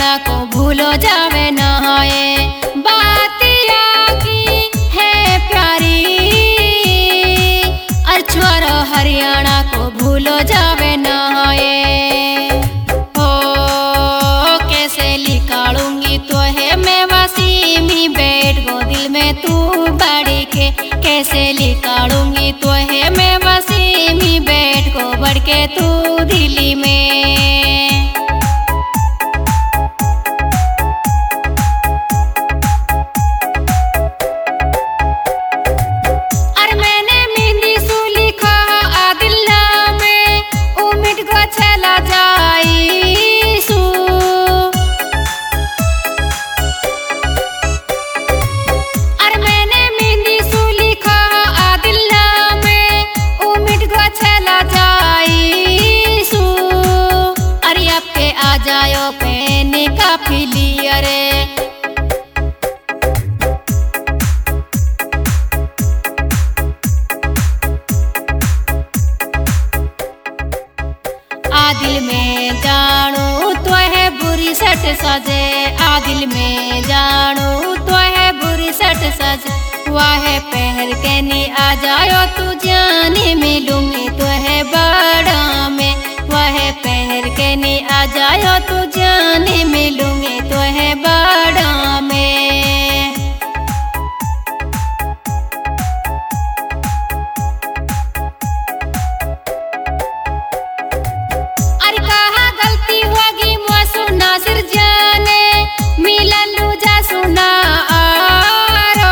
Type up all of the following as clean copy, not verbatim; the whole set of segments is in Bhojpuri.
हरियाणा को भूलो जावे ना है। बातिया की है प्यारी और छोरो हरियाणा को भूलो जावे ना है। हो कैसे निकालूंगी तो है मैं वसीमी बैठ गो दिल में तू बड़ी के। कैसे निकालूंगी तो है मैं वसीमी बैठ को बढ़ के तू दिल्ली में। और मैंने मेहंदी सू लिखा आदिल्ला में उमिट को चला जाई सू। और मैंने मेहंदी सू लिखा आदिल्ला में उमिट को चला जाई सू। अरे अब के आ जायो पहने का फिलियर आदिल में जानू तो है बुरी सट सजे। आदिल में जानू तो है बुरी सट सजे। वह पहर के नी आ जायो तू जाने मिलूंगी तो है बड़ा में। वह पहर के नी आ जायो तू जाने मिलूंगी तो है बड़ा में। अरे कहाँ गलती होगी मौसू नासिर जाने मिलन लूजा सुना आरो।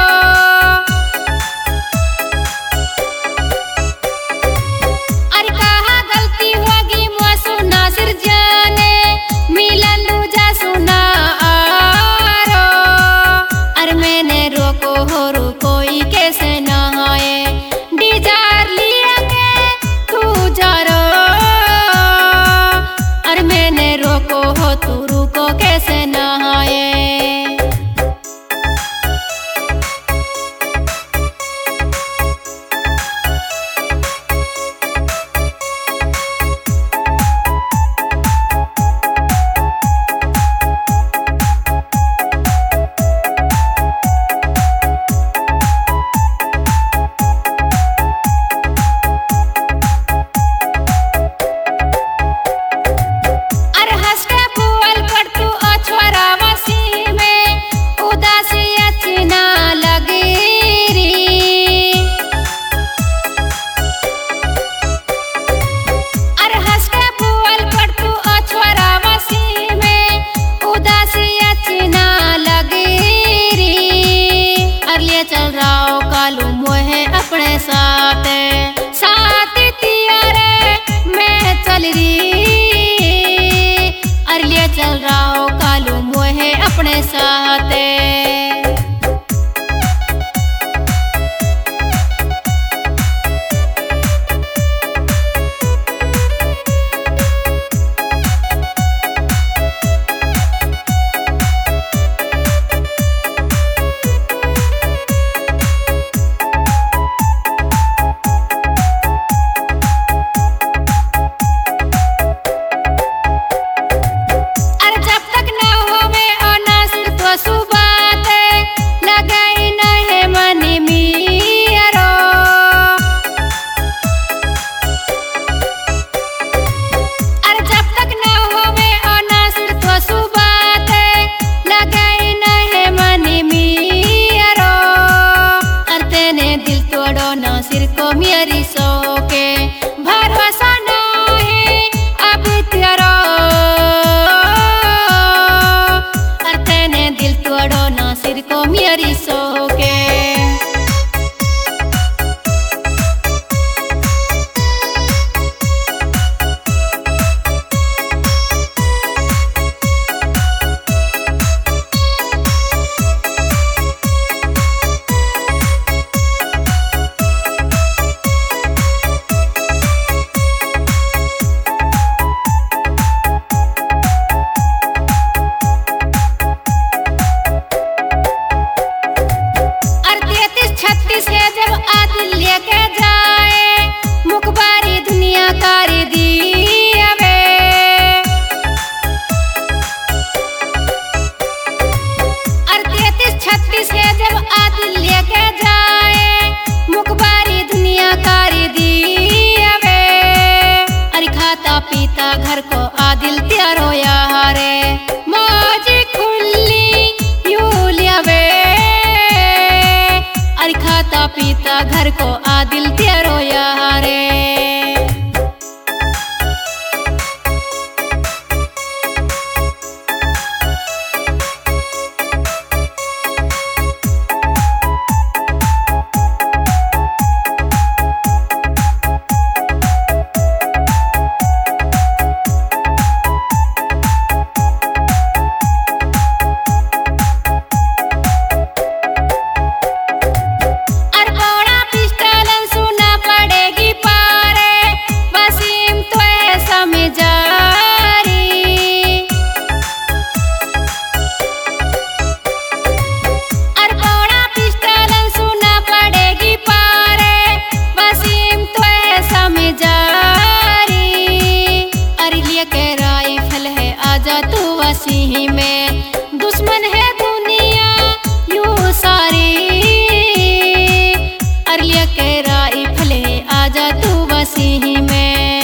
अरे कहाँ गलती होगी मौसू नासिर जाने मिलन लूजा सुना आदिल त्यारो यारे माजी खुली यूलिया वे अरे खाता पीता घर को आदिल त्यारो यारे वसीही में दुश्मन है दुनिया यूं सारी अरलिया के राइफल है आजा तू वसीही में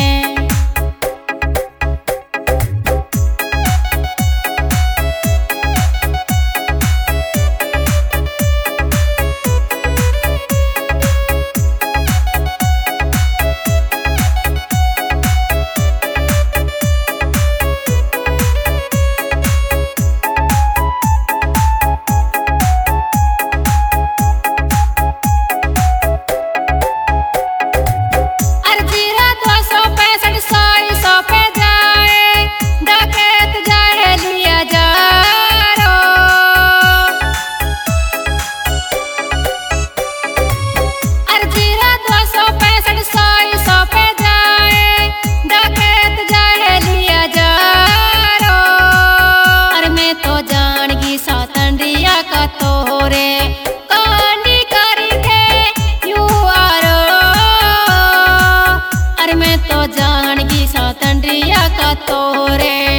तोरे कानी करी दे यू आरो अरे मैं तो जानगी सातंड्रिया का तोरे